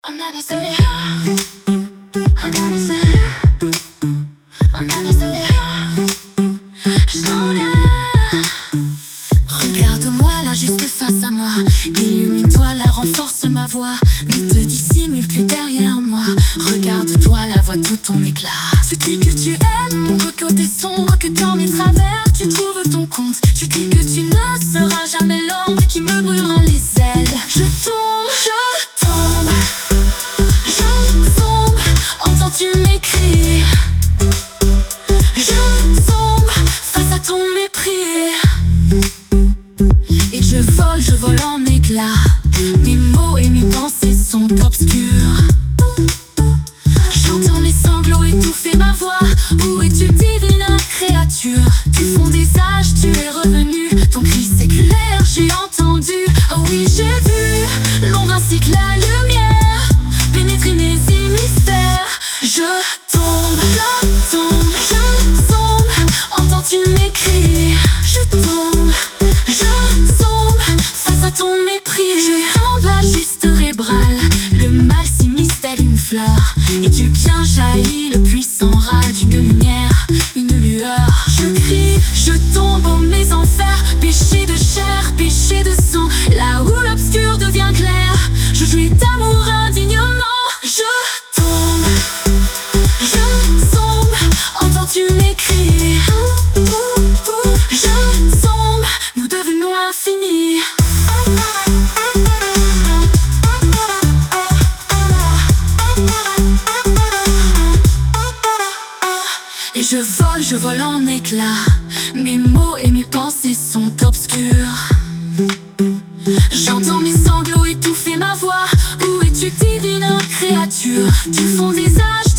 I'm not a superhero. I'm not a superhero. I'm not a superhero. Je t'en ai. Regarde-moi là juste face à moi. Illumine-toi là, renforce ma voix. Ne te dissimule plus derrière moi. Regarde-toi là, vois tout ton éclat. Tu dis que tu aimes mon côté sombre, que dans mes travers tu trouves ton compte. Tu dis que tu ne seras jamais l'ombre qui me brûlera les ailes. Je tombe, je tombe. Tu m'écris, je tombe face à ton mépris. Et je vole en éclats. Mes mots et mes pensées sont obscurs. J'entends mes sanglots étouffer ma voix. Où es-tu, divine créature? Du fond des âges tu es revenu. Ton cri séculaire j'ai entendu. Oh oui, j'ai vu l'ombre ainsi que la lumière pénétrer mes mystères. Je tombe, je tombe, entends-tu m'écrire? Je tombe face à ton mépris. Je tombe juste cérébrale, le mal s'immisce tel une fleur. Et du bien jaillit le puissant ras d'une lumière, une lueur. Je crie, je tombe aux mes enfers, péché de chair, péché de sang. Là où l'obscur devient clair, je jouis d'amour indignement. Je tombe, tu m'écris, je tombe, nous devenons infinis. Et je vole en éclats. Mes mots et mes pensées sont obscurs. J'entends mes sanglots étouffer ma voix. Où es-tu, divine créature? Du fond des âges